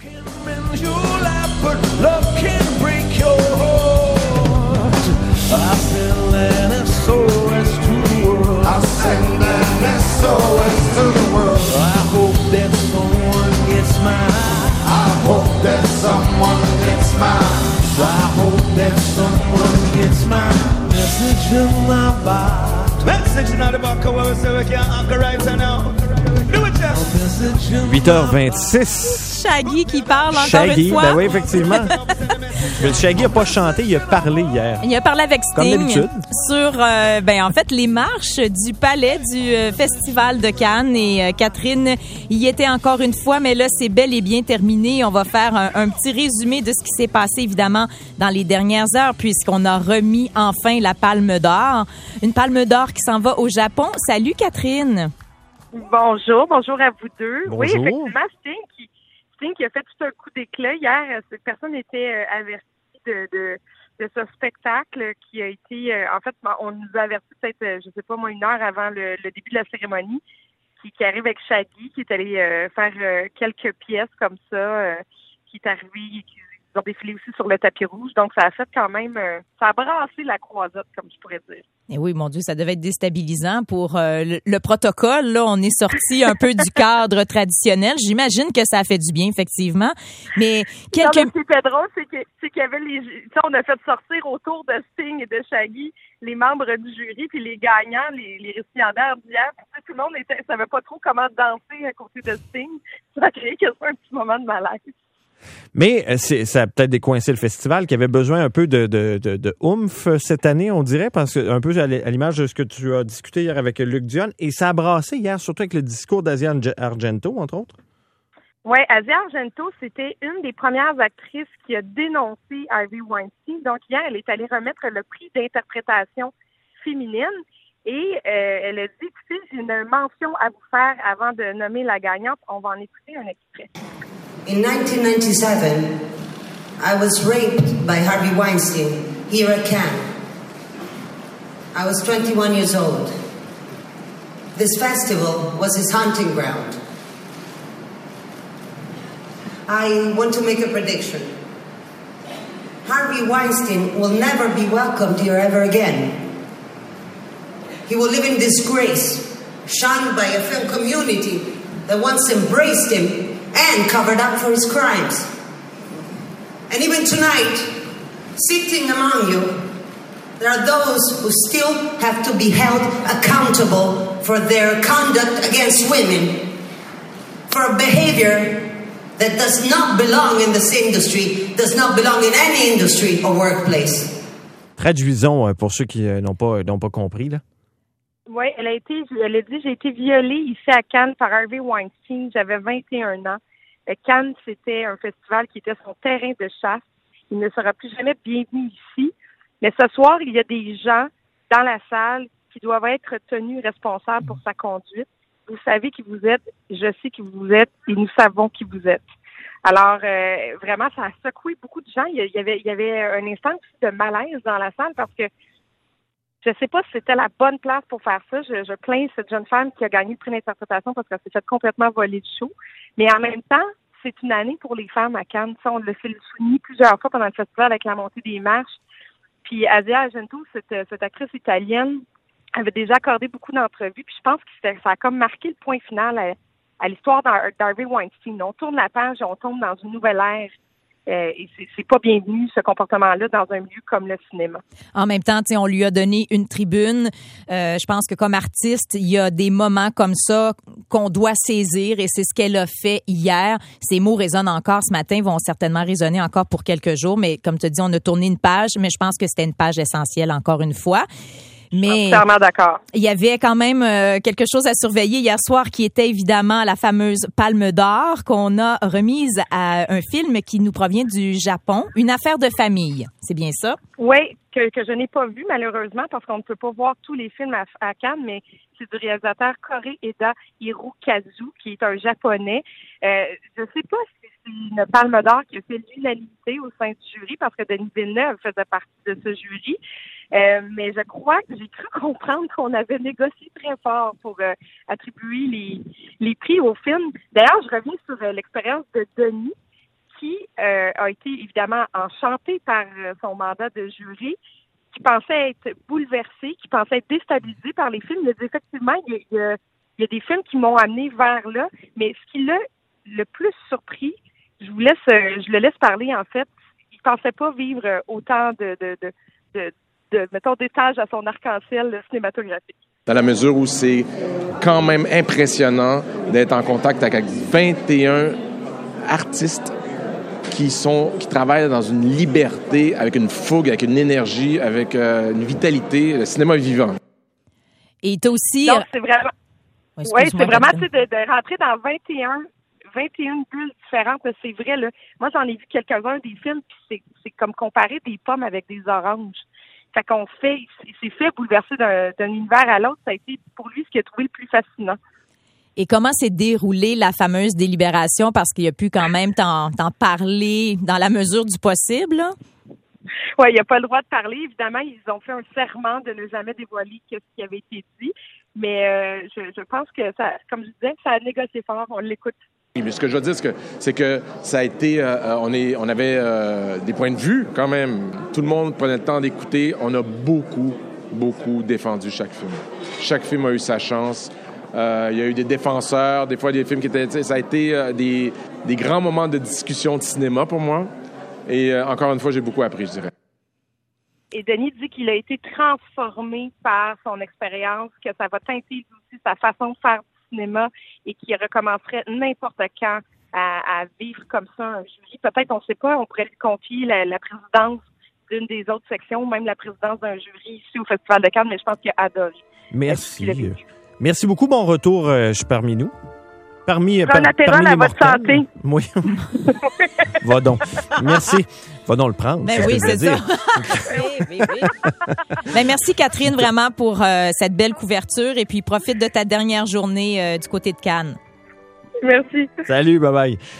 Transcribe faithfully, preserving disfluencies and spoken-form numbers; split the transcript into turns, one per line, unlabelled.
huit heures vingt-six.
Shaggy qui parle encore
Shaggy,
une fois.
ben oui, effectivement. Le Shaggy n'a pas chanté, il a parlé hier.
Il a parlé avec Sting
sur,
euh, ben en fait, les marches du palais du euh, Festival de Cannes. Et euh, Catherine y était encore une fois, mais là, c'est bel et bien terminé. On va faire un, un petit résumé de ce qui s'est passé, évidemment, dans les dernières heures, puisqu'on a remis enfin la Palme d'Or. Une Palme d'Or qui s'en va au Japon. Salut, Catherine.
Bonjour, bonjour à vous deux.
Bonjour.
Oui, effectivement, Sting qui, Sting qui a fait tout un coup d'éclat hier. Cette personne était euh, avertie de, de, de ce spectacle qui a été, euh, en fait, on nous a averti peut-être, euh, je sais pas moi, une heure avant le, le début de la cérémonie, qui, qui arrive avec Shaggy, qui est allé euh, faire euh, quelques pièces comme ça, euh, qui est arrivé, qui ils ont défilé aussi sur le tapis rouge. Donc, ça a fait quand même, euh, ça a brassé la croisette, comme je pourrais dire.
Et oui, mon Dieu, ça devait être déstabilisant pour euh, le, le protocole. Là, on est sorti un peu du cadre traditionnel. J'imagine que ça a fait du bien, effectivement. Mais quelques...
Non, mais ce qui était drôle, c'est que c'est qu'il y avait les, tu sais, on a fait sortir autour de Sting et de Shaggy les membres du jury, puis les gagnants, les, les récipiendaires d'hier. Tout le monde était, savait pas trop comment danser à côté de Sting. Ça a créé quasiment un petit moment de malaise.
Mais c'est, ça a peut-être décoincé le festival qui avait besoin un peu de, de, de, de oomph cette année, on dirait, parce que un peu à l'image de ce que tu as discuté hier avec Luc Dion. Et ça a brassé hier, surtout avec le discours d'Asia Argento, entre autres.
Oui, Asia Argento, c'était une des premières actrices qui a dénoncé Harvey Weinstein. Donc hier, elle est allée remettre le prix d'interprétation féminine. Et euh, elle a dit, écoutez, j'ai une mention à vous faire avant de nommer la gagnante. On va en écouter un extrait.
In nineteen ninety-seven, I was raped by Harvey Weinstein here at Cannes. I was twenty-one years old. This festival was his hunting ground. I want to make a prediction. Harvey Weinstein will never be welcomed here ever again. He will live in disgrace, shunned by a film community that once embraced him and covered up for his crimes. And even tonight, sitting among you, there are those who still have to be held accountable for their conduct against women, for behavior that does not belong in this industry, does not belong in any industry or workplace.
Traduisons pour ceux qui n'ont pas, n'ont pas compris, là.
Oui, elle a été, elle a dit, j'ai été violée ici à Cannes par Harvey Weinstein. J'avais vingt et un ans. Cannes, c'était un festival qui était son terrain de chasse. Il ne sera plus jamais bienvenu ici. Mais ce soir, il y a des gens dans la salle qui doivent être tenus responsables pour sa conduite. Vous savez qui vous êtes, je sais qui vous êtes et nous savons qui vous êtes. Alors, euh, vraiment, ça a secoué beaucoup de gens. Il y avait, il y avait un instant de malaise dans la salle parce que je ne sais pas si c'était la bonne place pour faire ça. Je, je plains cette jeune femme qui a gagné le prix d'interprétation parce qu'elle s'est fait complètement voler du show. Mais en même temps, c'est une année pour les femmes à Cannes. Ça, on l'a fait le souligner plusieurs fois pendant le festival avec la montée des marches. Puis Asia Argento, cette, cette actrice italienne, avait déjà accordé beaucoup d'entrevues. Puis je pense que ça a comme marqué le point final à, à l'histoire d'Harvey Weinstein. On tourne la page et on tombe dans une nouvelle ère. Euh, et c'est, c'est pas bienvenu, ce comportement-là, dans un milieu comme le cinéma.
En même temps, on lui a donné une tribune. Euh, je pense que comme artiste, il y a des moments comme ça qu'on doit saisir et c'est ce qu'elle a fait hier. Ces mots résonnent encore ce matin, vont certainement résonner encore pour quelques jours, mais comme tu dis, on a tourné une page, mais je pense que c'était une page essentielle encore une fois. Mais
entièrement d'accord.
Il y avait quand même euh, quelque chose à surveiller hier soir qui était évidemment la fameuse Palme d'Or qu'on a remise à un film qui nous provient du Japon, Une affaire de famille. C'est bien ça?
Oui, que, que je n'ai pas vu malheureusement parce qu'on ne peut pas voir tous les films à, à Cannes, mais c'est du réalisateur Kore-eda Hirokazu qui est un Japonais. Euh, je ne sais pas si c'est une Palme d'Or qui a fait l'unanimité au sein du jury parce que Denis Villeneuve faisait partie de ce jury. Euh, mais je crois que j'ai cru comprendre qu'on avait négocié très fort pour euh, attribuer les, les prix au film. D'ailleurs, je reviens sur euh, l'expérience de Denis euh, a été évidemment enchanté par euh, son mandat de jury, qui pensait être bouleversé, qui pensait être déstabilisé par les films. Il a dit effectivement, il y a, il y a, il y a des films qui m'ont amené vers là, mais ce qui l'a le plus surpris, je vous laisse, euh, je le laisse parler en fait. Il pensait pas vivre autant de, de, de, de, de mettons, d'étages à son arc-en-ciel cinématographique.
Dans la mesure où c'est quand même impressionnant d'être en contact avec vingt et un artistes qui sont qui travaillent dans une liberté, avec une fougue, avec une énergie, avec euh, une vitalité. Le cinéma est vivant.
Et t'as aussi...
Donc, c'est vraiment...
Oui,
ouais, c'est vraiment de, de rentrer dans vingt et un, vingt et une bulles différentes. C'est vrai, là. Moi, j'en ai vu quelques-uns des films, puis c'est, c'est comme comparer des pommes avec des oranges. Fait qu'on fait, il s'est fait bouleverser d'un, d'un univers à l'autre. Ça a été pour lui ce qu'il a trouvé le plus fascinant.
Et comment s'est déroulée la fameuse délibération? Parce qu'il a pu quand même t'en, t'en parler dans la mesure du possible, là?
Oui, il n'y a pas le droit de parler. Évidemment, ils ont fait un serment de ne jamais dévoiler ce qui avait été dit. Mais euh, je, je pense que, ça, comme je disais, ça a négocié fort. On l'écoute.
Mais ce que je veux dire, c'est que, c'est que ça a été... Euh, on, est, on avait euh, des points de vue, quand même. Tout le monde prenait le temps d'écouter. On a beaucoup, beaucoup défendu chaque film. Chaque film a eu sa chance. Euh, il y a eu des défenseurs, des fois des films qui étaient... Ça a été euh, des, des grands moments de discussion de cinéma pour moi. Et euh, encore une fois, j'ai beaucoup appris, je dirais.
Et Denis dit qu'il a été transformé par son expérience, que ça va teinter aussi sa façon de faire du cinéma et qu'il recommencerait n'importe quand à, à vivre comme ça un jury. Peut-être, on ne sait pas, on pourrait lui confier la, la présidence d'une des autres sections, même la présidence d'un jury ici au Festival de Cannes, mais je pense qu'il adore.
Merci. Merci beaucoup. Bon retour euh, parmi nous. Parmi, par,
parmi les mortels. À votre santé.
Oui. Va donc. Merci. Va donc le prendre.
Ben oui, c'est ça. oui, oui, oui. Ben merci Catherine vraiment pour euh, cette belle couverture et puis profite de ta dernière journée euh, du côté de Cannes.
Merci.
Salut, bye bye.